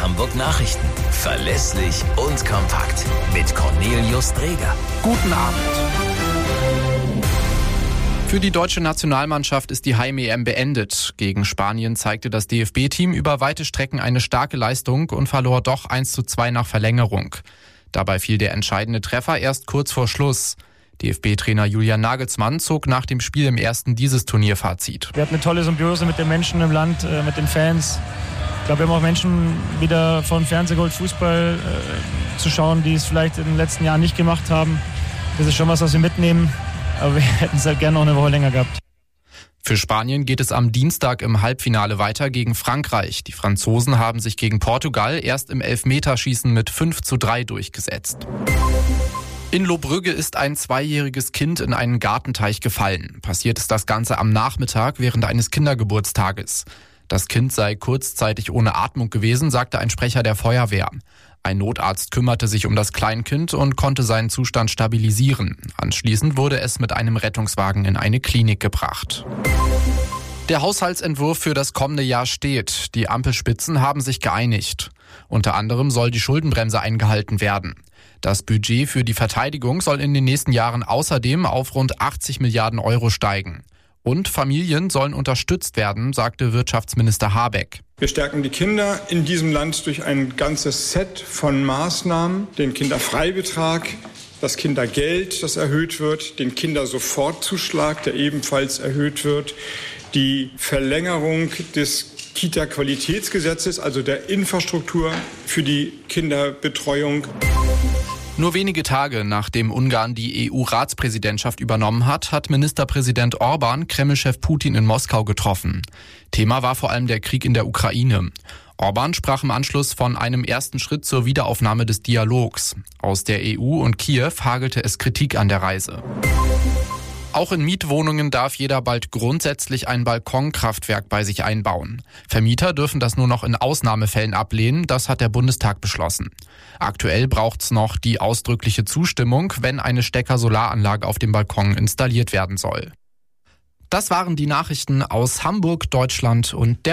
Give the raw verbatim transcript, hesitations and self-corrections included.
Hamburg Nachrichten. Verlässlich und kompakt. Mit Cornelius Dreger. Guten Abend. Für die deutsche Nationalmannschaft ist die Heim-E M beendet. Gegen Spanien zeigte das D F B-Team über weite Strecken eine starke Leistung und verlor doch eins zu zwei nach Verlängerung. Dabei fiel der entscheidende Treffer erst kurz vor Schluss. D F B-Trainer Julian Nagelsmann zog nach dem Spiel im ersten dieses Turnierfazit. Wir hatten eine tolle Symbiose mit den Menschen im Land, mit den Fans. Ich glaube, wir haben auch Menschen wieder von Fernseher geholt, Fußball äh, zu schauen, die es vielleicht in den letzten Jahren nicht gemacht haben. Das ist schon was, was wir mitnehmen. Aber wir hätten es halt gerne noch eine Woche länger gehabt. Für Spanien geht es am Dienstag im Halbfinale weiter gegen Frankreich. Die Franzosen haben sich gegen Portugal erst im Elfmeterschießen mit fünf zu drei durchgesetzt. In Lohbrügge ist ein zweijähriges Kind in einen Gartenteich gefallen. Passiert ist das Ganze am Nachmittag während eines Kindergeburtstages. Das Kind sei kurzzeitig ohne Atmung gewesen, sagte ein Sprecher der Feuerwehr. Ein Notarzt kümmerte sich um das Kleinkind und konnte seinen Zustand stabilisieren. Anschließend wurde es mit einem Rettungswagen in eine Klinik gebracht. Der Haushaltsentwurf für das kommende Jahr steht. Die Ampelspitzen haben sich geeinigt. Unter anderem soll die Schuldenbremse eingehalten werden. Das Budget für die Verteidigung soll in den nächsten Jahren außerdem auf rund achtzig Milliarden Euro steigen. Und Familien sollen unterstützt werden, sagte Wirtschaftsminister Habeck. Wir stärken die Kinder in diesem Land durch ein ganzes Set von Maßnahmen. Den Kinderfreibetrag, das Kindergeld, das erhöht wird, den Kindersofortzuschlag, der ebenfalls erhöht wird, die Verlängerung des Kita-Qualitätsgesetzes, also der Infrastruktur für die Kinderbetreuung. Nur wenige Tage nachdem Ungarn die E U-Ratspräsidentschaft übernommen hat, hat Ministerpräsident Orban Kreml-Chef Putin in Moskau getroffen. Thema war vor allem der Krieg in der Ukraine. Orban sprach im Anschluss von einem ersten Schritt zur Wiederaufnahme des Dialogs. Aus der E U und Kiew hagelte es Kritik an der Reise. Auch in Mietwohnungen darf jeder bald grundsätzlich ein Balkonkraftwerk bei sich einbauen. Vermieter dürfen das nur noch in Ausnahmefällen ablehnen, das hat der Bundestag beschlossen. Aktuell braucht's noch die ausdrückliche Zustimmung, wenn eine Stecker-Solaranlage auf dem Balkon installiert werden soll. Das waren die Nachrichten aus Hamburg, Deutschland und der